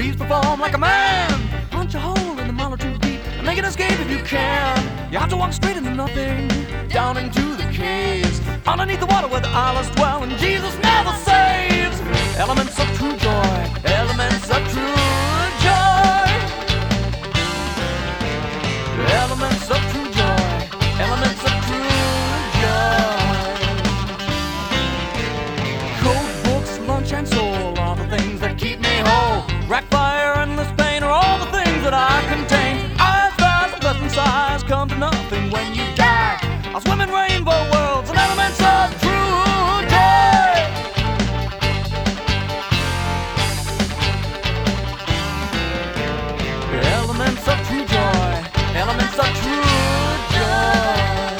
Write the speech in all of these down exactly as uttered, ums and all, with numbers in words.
Please perform like a man. Punch a hole in the mile or two deep and make an escape if you can. You have to walk straight into nothing, down into the caves, underneath the water where the islands dwell, and Jesus never saves. Elements of true joy, elements of true joy, elements of true joy, elements of true joy. Code books, lunch and soul are the things that keep me whole. Rack fire, endless pain are all the things that I contain. Eyes fast and pleasant sighs come to nothing when you die. I swim in rainbow worlds and elements of true joy. Elements of true joy, elements of true joy.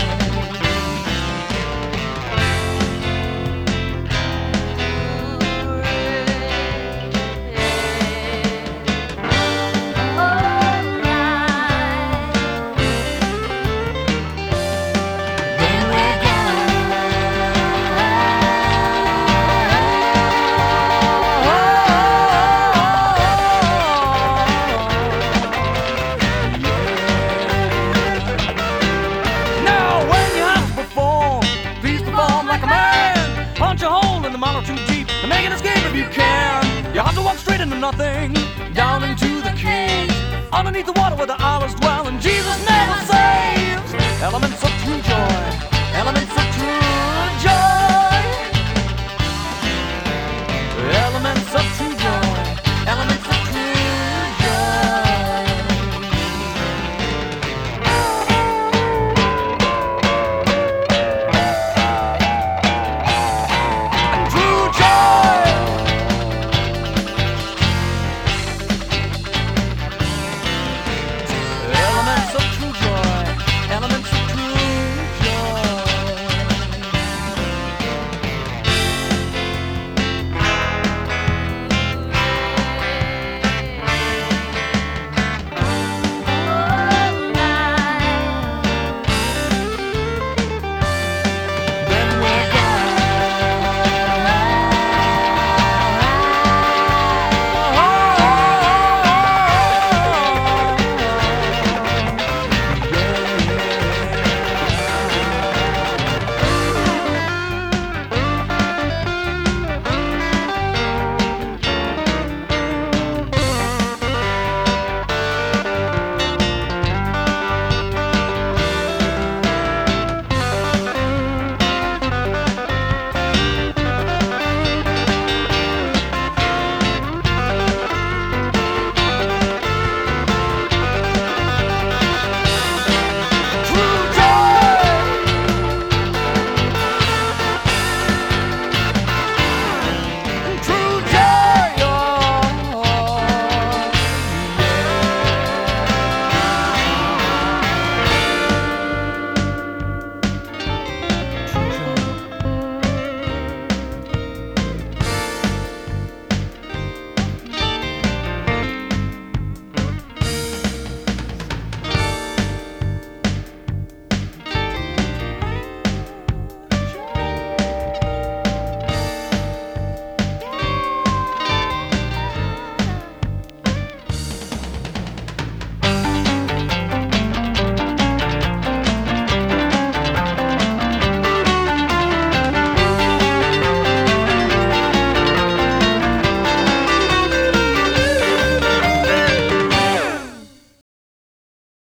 Punch a hole in the mile or two deep and make an escape if you can. You have to walk straight into nothing, down into the caves, underneath the water where the islands dwell, and Jesus never saves. Elements of